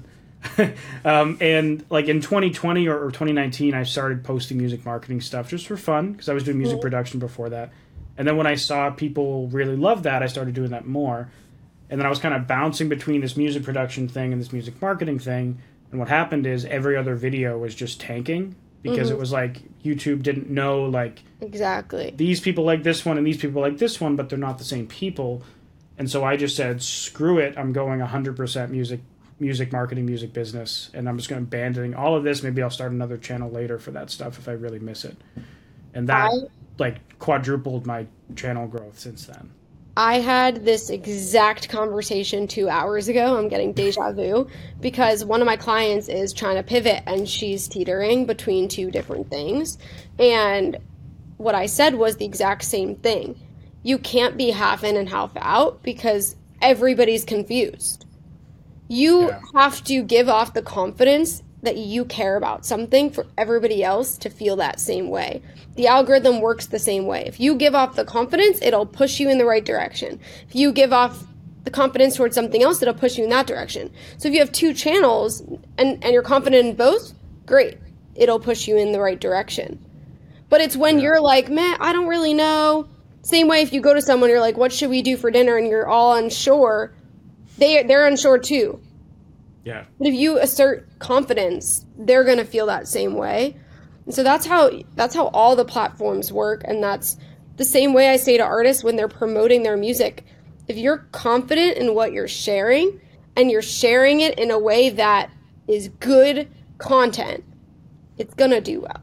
And like in 2020 or 2019, I started posting music marketing stuff just for fun, because I was doing music production before that. And then when I saw people really love that, I started doing that more. And then I was kind of bouncing between this music production thing and this music marketing thing. And what happened is every other video was just tanking, because it was like YouTube didn't know, like, exactly, these people like this one and these people like this one, but they're not the same people. And so I just said, screw it, I'm going 100% music marketing, music business, and I'm just going to abandon all of this. Maybe I'll start another channel later for that stuff if I really miss it. And that like quadrupled my channel growth since then. I had this exact conversation 2 hours ago. I'm getting deja vu because one of my clients is trying to pivot and she's teetering between 2 different things. And what I said was the exact same thing. You can't be half in and half out because everybody's confused. You have to give off the confidence that you care about something for everybody else to feel that same way. The algorithm works the same way. If you give off the confidence, it'll push you in the right direction. If you give off the confidence towards something else, it'll push you in that direction. So if you have 2 channels and you're confident in both, great. It'll push you in the right direction. But it's when you're like, man, I don't really know. Same way if you go to someone, you're like, what should we do for dinner? And you're all unsure. They're unsure too. Yeah. But if you assert confidence, they're going to feel that same way. And so that's how all the platforms work. And that's the same way I say to artists when they're promoting their music. If you're confident in what you're sharing and you're sharing it in a way that is good content, it's going to do well.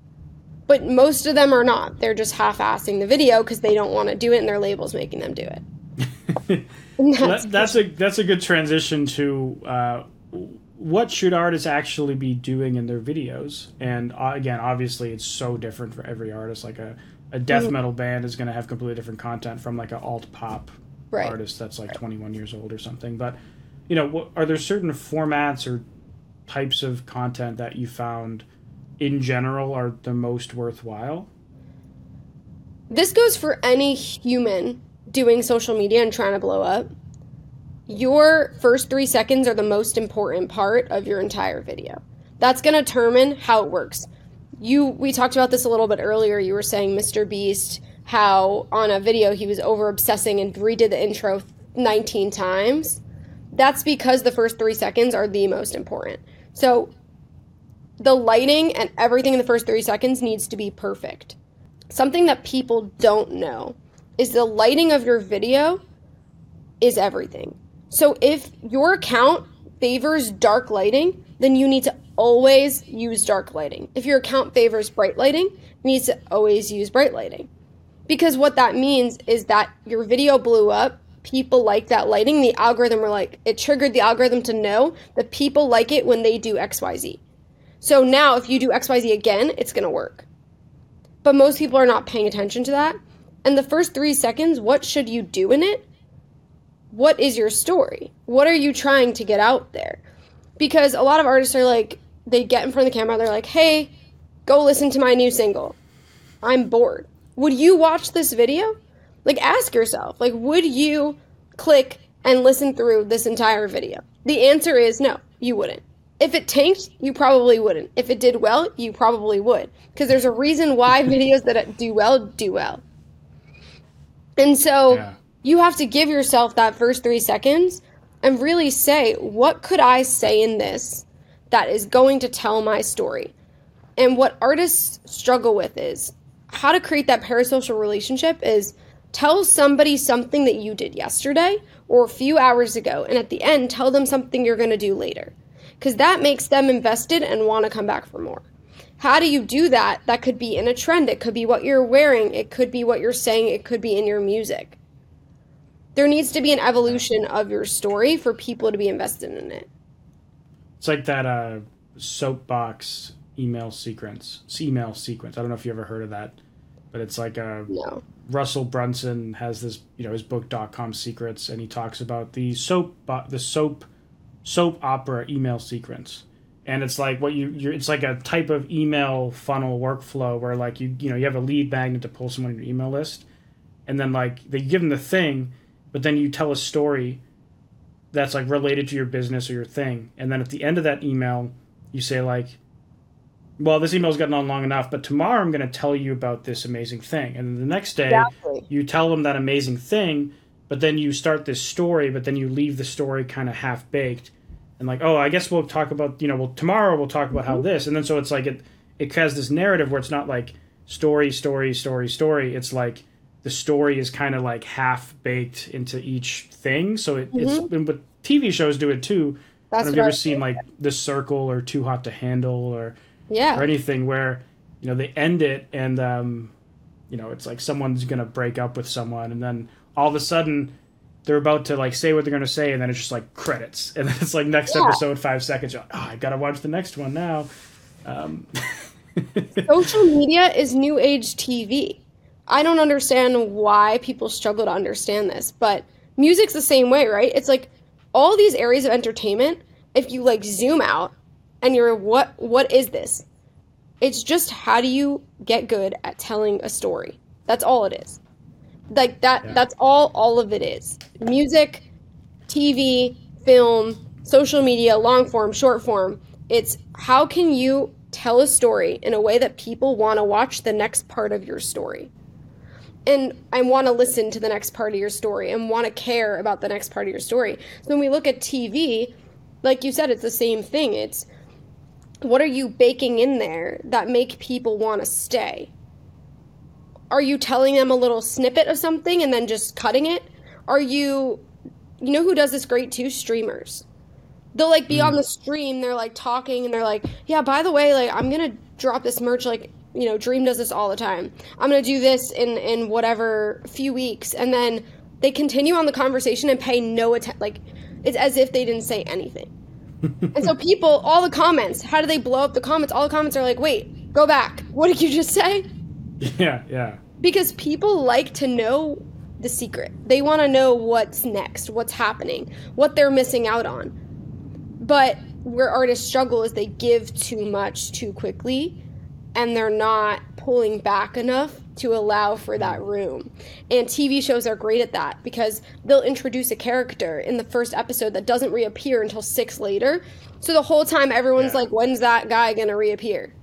But most of them are not. They're just half-assing the video because they don't want to do it and their label's making them do it. That's a good transition to what should artists actually be doing in their videos. And again, obviously it's so different for every artist. Like a death metal band is going to have completely different content from like an alt pop artist that's like 21 years old or something. But are there certain formats or types of content that you found in general are the most worthwhile? This goes for any human doing social media and trying to blow up. Your first 3 seconds are the most important part of your entire video. That's going to determine how it works. We talked about this a little bit earlier. You were saying Mr. Beast, how on a video he was over obsessing and redid the intro 19 times. That's because the first 3 seconds are the most important. So the lighting and everything in the first 3 seconds needs to be perfect. Something that people don't know is the lighting of your video is everything. So if your account favors dark lighting, then you need to always use dark lighting. If your account favors bright lighting, you need to always use bright lighting. Because what that means is that your video blew up, people like that lighting, the algorithm it triggered the algorithm to know that people like it when they do XYZ. So now if you do XYZ again, it's going to work. But most people are not paying attention to that. And the first 3 seconds, what should you do in it? What is your story? What are you trying to get out there? Because a lot of artists are like, they get in front of the camera, they're like, hey, go listen to my new single. I'm bored. Would you watch this video? Like, ask yourself, like, would you click and listen through this entire video? The answer is no, you wouldn't. If it tanked, you probably wouldn't. If it did well, you probably would. Because there's a reason why videos that do well do well. And so Yeah. you have to give yourself that first 3 seconds and really say, what could I say in this that is going to tell my story? And what artists struggle with is how to create that parasocial relationship is tell somebody something that you did yesterday or a few hours ago, and at the end, tell them something you're going to do later. Because that makes them invested and want to come back for more. How do you do that? That could be in a trend. It could be what you're wearing. It could be what you're saying. It could be in your music. There needs to be an evolution of your story for people to be invested in it. It's like that soapbox email sequence. I don't know if you ever heard of that, but it's like No. Russell Brunson has this, his book .com Secrets, and he talks about the soap opera email sequence. And it's like it's like a type of email funnel workflow where like you have a lead magnet to pull someone on your email list, and then like they give them the thing, but then you tell a story that's like related to your business or your thing, and then at the end of that email you say like, well, this email's gotten on long enough, but tomorrow I'm going to tell you about this amazing thing, and then the next day Exactly. you tell them that amazing thing, but then you start this story, but then you leave the story kind of half baked. And like, oh, I guess we'll talk about, tomorrow we'll talk about how this. And then so it's like it has this narrative where it's not like story. It's like the story is kind of like half baked into each thing. So but TV shows do it too. That's Have you ever seen like The Circle or Too Hot to Handle or anything where, they end it and, it's like someone's going to break up with someone. And then all of a sudden they're about to like say what they're going to say, and then it's just like credits, and then it's like next episode 5 seconds. You're like, I gotta watch the next one now. Social media is new age TV. I don't understand why people struggle to understand this, but music's the same way, right? It's like all these areas of entertainment, if you like zoom out and you're what is this? It's just how do you get good at telling a story? That's all it is. Like that's all of it is. Music, TV, film, social media, long form, short form. It's how can you tell a story in a way that people want to watch the next part of your story. And I want to listen to the next part of your story and want to care about the next part of your story. So when we look at TV, like you said, it's the same thing. It's what are you baking in there that make people want to stay? Are you telling them a little snippet of something and then just cutting it? Are you know who does this great too? Streamers. They'll like be on the stream, they're like talking and they're like, yeah, by the way, like I'm going to drop this merch, like, Dream does this all the time. I'm going to do this in whatever few weeks. And then they continue on the conversation and pay no attention. Like it's as if they didn't say anything. And so people, all the comments, how do they blow up the comments? All the comments are like, wait, go back. What did you just say? Yeah. Because people like to know the secret. They want to know what's next, what's happening, what they're missing out on. But where artists struggle is they give too much too quickly, and they're not pulling back enough to allow for that room. And TV shows are great at that because they'll introduce a character in the first episode that doesn't reappear until 6 later. So the whole time everyone's like, when's that guy going to reappear?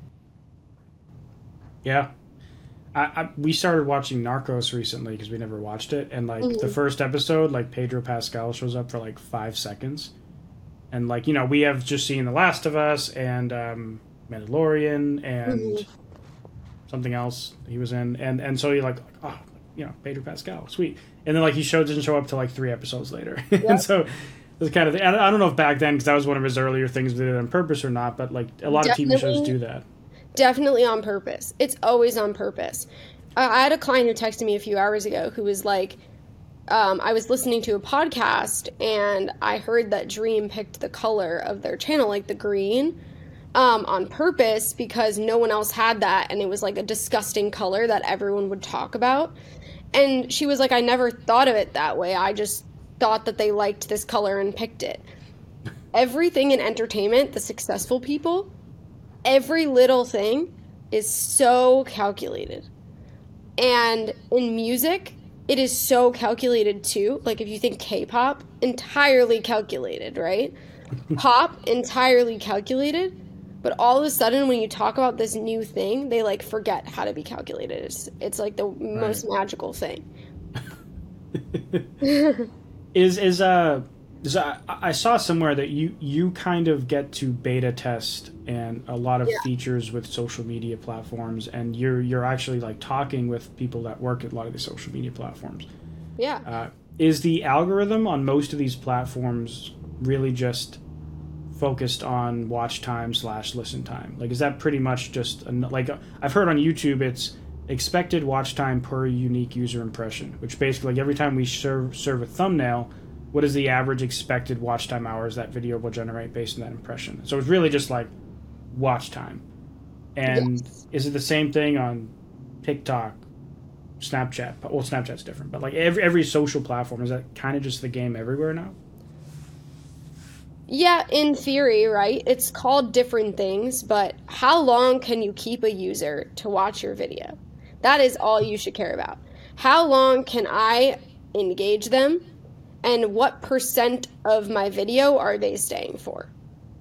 Yeah. We started watching Narcos recently because we never watched it, and like the first episode, like Pedro Pascal shows up for like 5 seconds, and like we have just seen The Last of Us and Mandalorian and something else he was in, and so you're like, oh, Pedro Pascal, sweet, and then like he doesn't show up till like 3 episodes later, and so it's kind of thing. I don't know if back then because that was one of his earlier things we did on purpose or not, but like a lot of TV shows do that. Definitely on purpose. It's always on purpose. I had a client who texted me a few hours ago who was like, I was listening to a podcast and I heard that Dream picked the color of their channel, like the green, on purpose because no one else had that, and it was like a disgusting color that everyone would talk about. And she was like, I never thought of it that way. I just thought that they liked this color and picked it. Everything in entertainment, the successful people, every little thing is so calculated. And in music, it is so calculated too. Like if you think K-pop, entirely calculated, right? pop entirely calculated, but all of a sudden when you talk about this new thing, they like forget how to be calculated. It's like the most magical thing. I saw somewhere that you kind of get to beta test and a lot of features with social media platforms, and you're actually like talking with people that work at a lot of the social media platforms. Yeah. Is the algorithm on most of these platforms really just focused on watch time / listen time? Like, is that pretty much just like I've heard on YouTube it's expected watch time per unique user impression, which basically like every time we serve a thumbnail, what is the average expected watch time hours that video will generate based on that impression? So it's really just like watch time. And is it the same thing on TikTok, Snapchat? Well, Snapchat's different, but like every social platform, is that kind of just the game everywhere now? Yeah, in theory, right? It's called different things, but how long can you keep a user to watch your video? That is all you should care about. How long can I engage them, and what percent of my video are they staying for?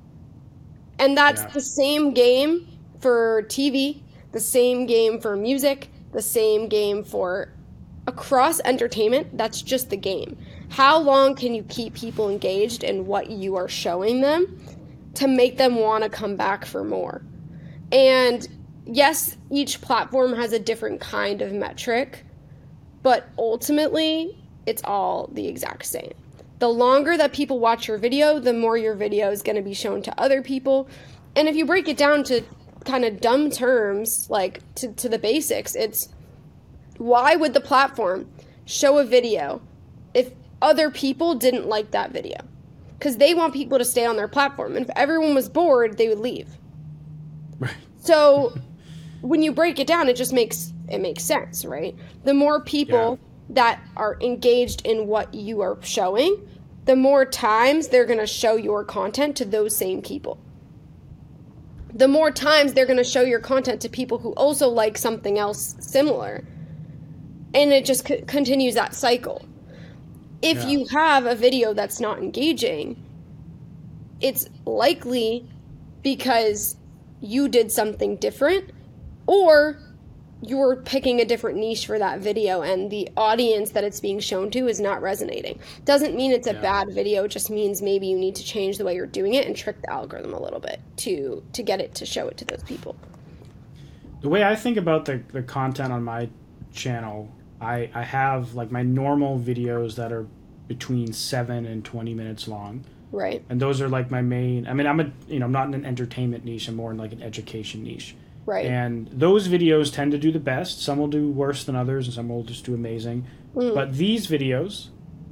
And that's the same game for TV, the same game for music, the same game for across entertainment. That's just the game. How long can you keep people engaged in what you are showing them to make them want to come back for more? And yes, each platform has a different kind of metric, but ultimately, it's all the exact same. The longer that people watch your video, the more your video is going to be shown to other people. And if you break it down to kind of dumb terms, like to the basics, it's why would the platform show a video if other people didn't like that video? Because they want people to stay on their platform. And if everyone was bored, they would leave. Right. So when you break it down, it makes sense, right? The more people that are engaged in what you are showing, the more times they're going to show your content to those same people. The more times they're going to show your content to people who also like something else similar. And it just continues that cycle. If you have a video that's not engaging, it's likely because you did something different, or you're picking a different niche for that video and the audience that it's being shown to is not resonating. Doesn't mean it's a bad video, it just means maybe you need to change the way you're doing it and trick the algorithm a little bit to get it to show it to those people. The way I think about the content on my channel, I have like my normal videos that are between 7 and 20 minutes long. Right. And those are like my main, I mean, I'm not in an entertainment niche, I'm more in like an education niche. Right. And those videos tend to do the best. Some will do worse than others, and some will just do amazing. But these videos,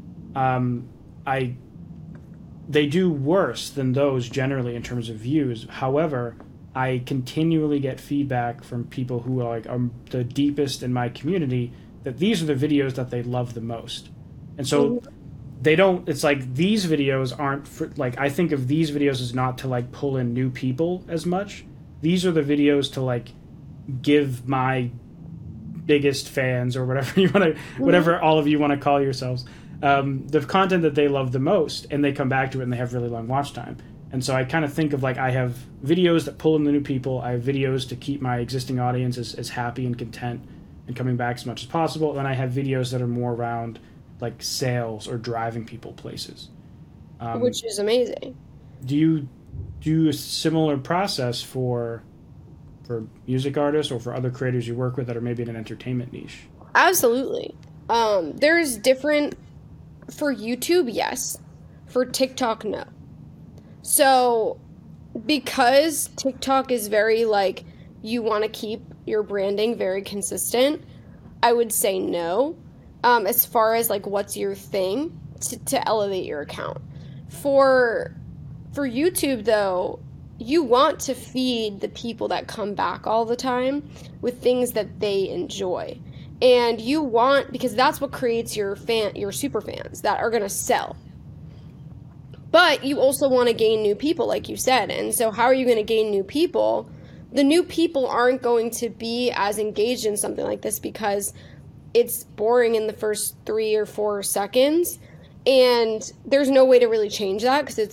they do worse than those generally in terms of views. However, I continually get feedback from people who are like the deepest in my community that these are the videos that they love the most. And so they don't, it's like these videos aren't for, like, I think of these videos as not to like pull in new people as much. These are the videos to like give my biggest fans or whatever you want to, whatever all of you want to call yourselves, the content that they love the most, and they come back to it and they have really long watch time. And so I kind of think of like I have videos that pull in the new people. I have videos to keep my existing audience as happy and content and coming back as much as possible. And I have videos that are more around like sales or driving people places. Which is amazing. Do you do a similar process for music artists or for other creators you work with that are maybe in an entertainment niche? Absolutely. There's different, for YouTube, yes. For TikTok, no. So, because TikTok is very like, you want to keep your branding very consistent, I would say no. As far as like what's your thing to elevate your account. For YouTube though, you want to feed the people that come back all the time with things that they enjoy. And you want, because that's what creates your super fans that are going to sell. But you also want to gain new people, like you said. And so how are you going to gain new people? The new people aren't going to be as engaged in something like this because it's boring in the first 3 or 4 seconds. And there's no way to really change that because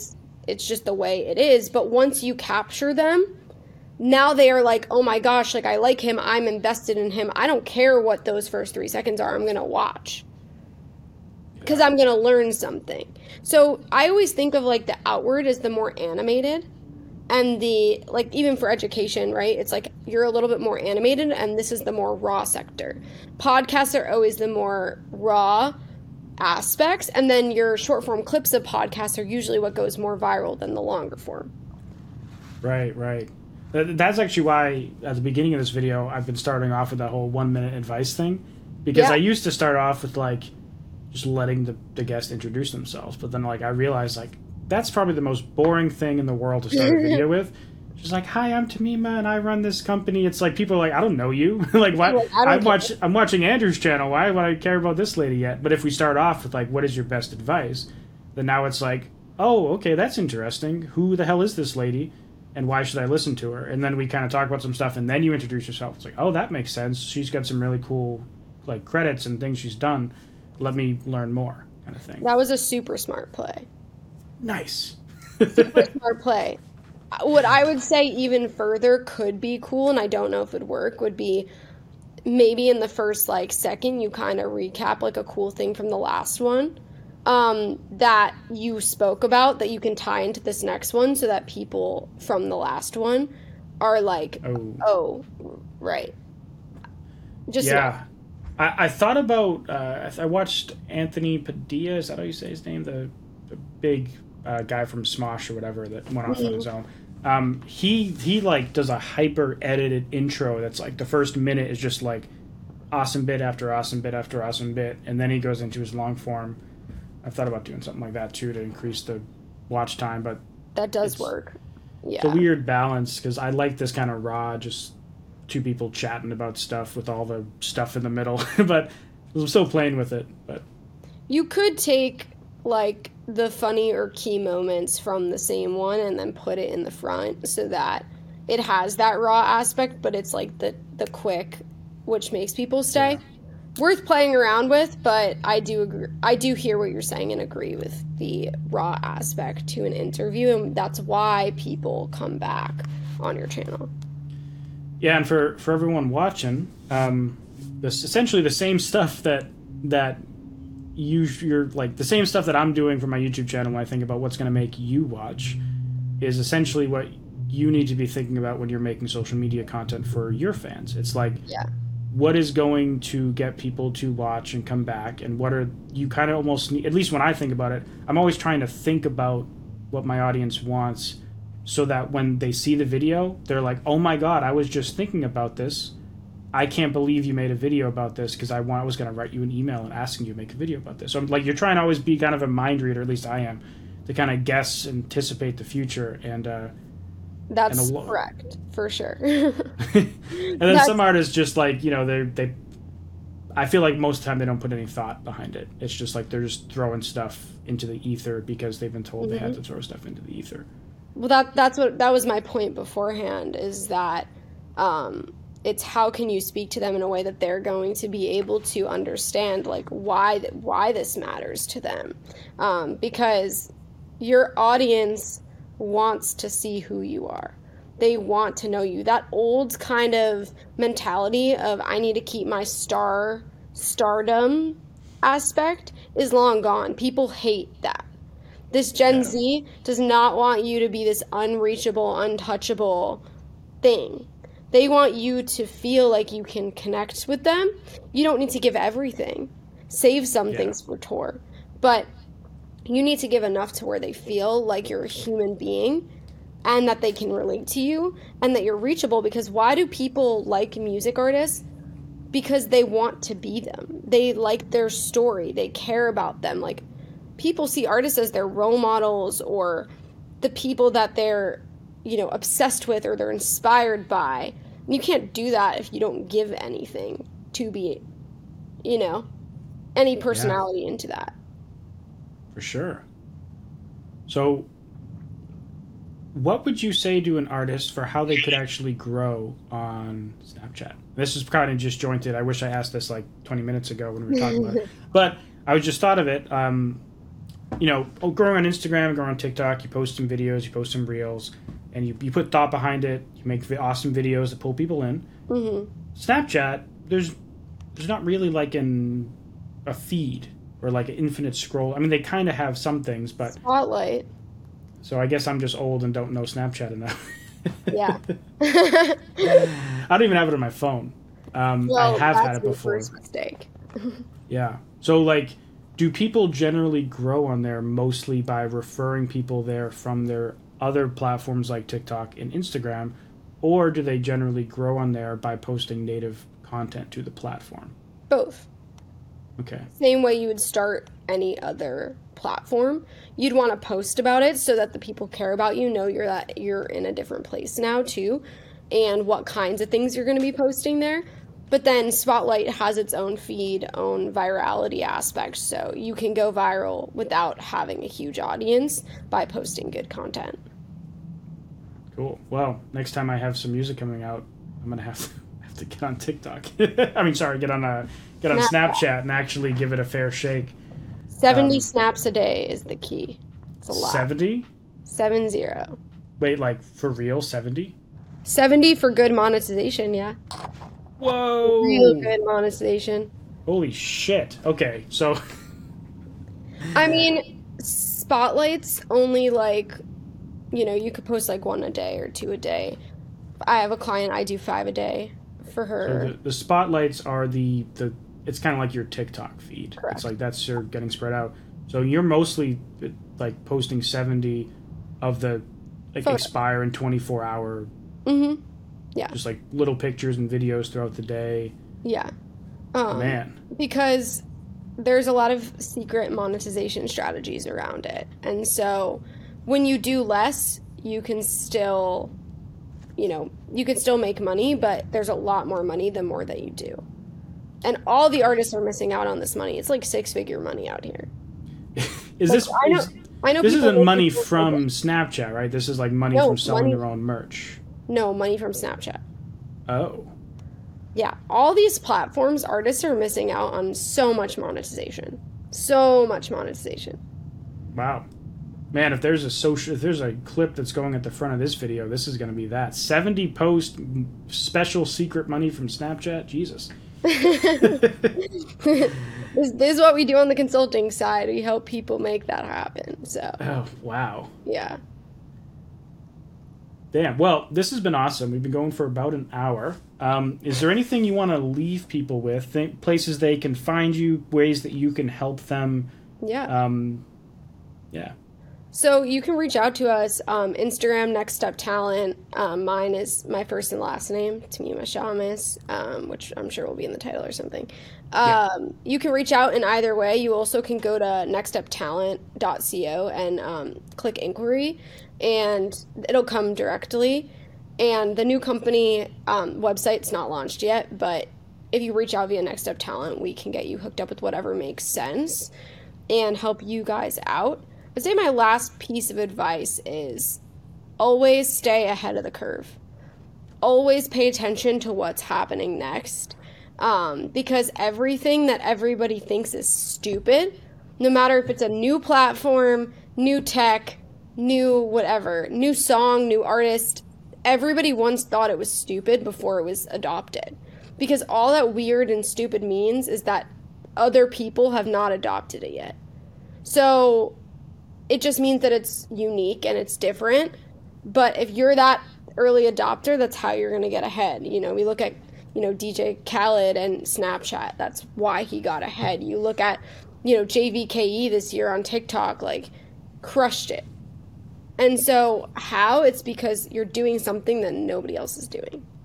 it's just the way it is. But once you capture them, now they are like, oh my gosh, like I like him, I'm invested in him. I don't care what those first 3 seconds are, I'm gonna watch. Because I'm gonna learn something. So I always think of like the outward as the more animated, and the, like, even for education, right? It's like you're a little bit more animated, and this is the more raw sector. Podcasts are always the more raw aspects, and then your short form clips of podcasts are usually what goes more viral than the longer form. Right. That's actually why at the beginning of this video I've been starting off with that whole 1 minute advice thing, because I used to start off with like just letting the guest introduce themselves, but then like I realized like that's probably the most boring thing in the world to start a video with. Just like, hi, I'm Tamima and I run this company. It's like people are like, I don't know you. Like, why? I'm watching Andrew's channel. Why would I care about this lady yet? But if we start off with like, what is your best advice? Then now it's like, oh, okay, that's interesting. Who the hell is this lady? And why should I listen to her? And then we kind of talk about some stuff, and then you introduce yourself. It's like, oh, that makes sense. She's got some really cool like credits and things she's done. Let me learn more, kind of thing. That was a super smart play. Nice. Super smart play. What I would say even further could be cool, and I don't know if it would work, would be maybe in the first like second you kind of recap like a cool thing from the last one that you spoke about that you can tie into this next one, so that people from the last one are like, oh right. Just yeah. I thought about I watched Anthony Padilla, is that how you say his name, the big guy from Smosh or whatever that went off on his own. He like does a hyper edited intro that's like the first minute is just like awesome bit after awesome bit after awesome bit, and then he goes into his long form. I've thought about doing something like that too to increase the watch time, but that does work. Yeah, it's a weird balance because I like this kind of raw, just two people chatting about stuff with all the stuff in the middle, but I'm still playing with it. But you could take like the funny or key moments from the same one and then put it in the front so that it has that raw aspect, but it's like the quick, which makes people stay. Yeah. Worth playing around with, but I do agree. I do hear what you're saying and agree with the raw aspect to an interview, and that's why people come back on your channel. Yeah, and for everyone watching, this essentially the same stuff that you're like the same stuff that I'm doing for my YouTube channel when I think about what's going to make you watch is essentially what you need to be thinking about when you're making social media content for your fans. It's like, what is going to get people to watch and come back, and what are you kind of almost need, at least when I think about it, I'm always trying to think about what my audience wants so that when they see the video, they're like, oh my God, I was just thinking about this. I can't believe you made a video about this because I was going to write you an email and asking you to make a video about this. So I'm like, you're trying to always be kind of a mind reader, at least I am, to kind of guess, anticipate the future. And that's correct, for sure. And then some artists just like, you know, they I feel like most of the time they don't put any thought behind it. It's just like they're just throwing stuff into the ether because they've been told they had to throw stuff into the ether. Well, that was my point beforehand, is that it's how can you speak to them in a way that they're going to be able to understand like why this matters to them, because your audience wants to see who you are. They want to know you. That old kind of mentality of I need to keep my stardom aspect is long gone. People hate that. This Gen Z does not want you to be this unreachable, untouchable thing. They want you to feel like you can connect with them. You don't need to give everything. Save some things for tour. But you need to give enough to where they feel like you're a human being and that they can relate to you and that you're reachable. Because why do people like music artists? Because they want to be them. They like their story. They care about them. Like, people see artists as their role models or the people that they're, you know, obsessed with or they're inspired by. You can't do that if you don't give anything to be, you know, any personality into that. For sure. So what would you say to an artist for how they could actually grow on Snapchat? This is kind of disjointed. I wish I asked this like 20 minutes ago when we were talking about it. But I just thought of it. growing on Instagram, growing on TikTok, you post some videos, you post some reels, and you put thought behind it. You make awesome videos that pull people in. Mm-hmm. Snapchat, there's not really like a feed or like an infinite scroll. I mean, they kind of have some things, but Spotlight. So I guess I'm just old and don't know Snapchat enough. Yeah. I don't even have it on my phone. I have had it before. First mistake. Yeah. So like, do people generally grow on there mostly by referring people there from their other platforms like TikTok and Instagram, or do they generally grow on there by posting native content to the platform? Both. Okay. Same way you would start any other platform. You'd want to post about it so that the people care about you, know you're in a different place now too, and what kinds of things you're going to be posting there. But then Spotlight has its own feed, own virality aspect, so you can go viral without having a huge audience by posting good content. Cool. Well, next time I have some music coming out, I'm gonna have to get on TikTok. I mean, sorry, get on Snapchat and actually give it a fair shake. 70 snaps a day is the key. It's a lot. 70? 70. Wait, like for real, 70? 70 for good monetization, yeah. Whoa! Real good monetization. Holy shit. Okay, so... I mean, Spotlight's only like, you could post like 1 a day or 2 a day. I have a client, I do 5 a day for her. So the Spotlights are the it's kind of like your TikTok feed. Correct. It's like that's your getting spread out. So you're mostly like posting 70 of the like expire in 24-hour. Mm-hmm. Yeah. Just like little pictures and videos throughout the day. Yeah. Man. Because there's a lot of secret monetization strategies around it. And so when you do less, you can still make money, but there's a lot more money the more that you do. And all the artists are missing out on this money. It's like 6-figure money out here. I know this isn't money from Snapchat, right? This is like money from selling their own merch. No, money from Snapchat. Oh. Yeah, all these platforms, artists are missing out on so much monetization. So much monetization. Wow. Man, if there's a clip that's going at the front of this video, this is going to be that. 70 post special secret money from Snapchat? Jesus. This is what we do on the consulting side. We help people make that happen. So. Oh, wow. Yeah. Damn. Well, this has been awesome. We've been going for about an hour. Is there anything you want to leave people with? Places they can find you, ways that you can help them? Yeah. Yeah. So you can reach out to us, Instagram, Next Step Talent. Mine is my first and last name, Tamima Shamus, which I'm sure will be in the title or something. You can reach out in either way. You also can go to nextsteptalent.co and click inquiry, and it'll come directly. And the new company website's not launched yet, but if you reach out via Next Step Talent, we can get you hooked up with whatever makes sense and help you guys out. I'd say my last piece of advice is always stay ahead of the curve. Always pay attention to what's happening next. Because everything that everybody thinks is stupid, no matter if it's a new platform, new tech, new whatever, new song, new artist, everybody once thought it was stupid before it was adopted. Because all that weird and stupid means is that other people have not adopted it yet. So it just means that it's unique and it's different. But if you're that early adopter, that's how you're going to get ahead. We look at, DJ Khaled and Snapchat. That's why he got ahead. You look at, JVKE this year on TikTok, like, crushed it. And so how? It's because you're doing something that nobody else is doing.